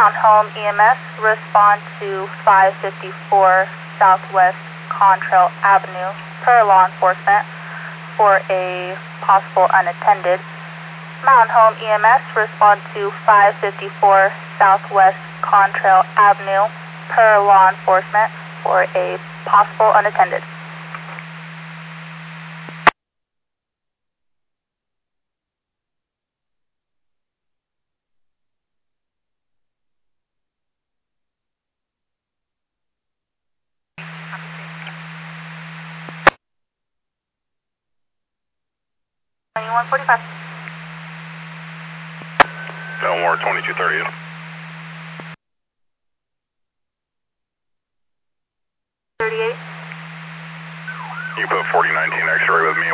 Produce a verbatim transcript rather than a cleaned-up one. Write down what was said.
Mount Home E M S, respond to five fifty-four Southwest Contrail Avenue per law enforcement for a possible unattended. Mount Home E M S, respond to five fifty-four Southwest Contrail Avenue per law enforcement for a possible unattended. twenty-one forty-five. Delmore twenty-two thirty. thirty-eight. You put forty nineteen X-ray with me.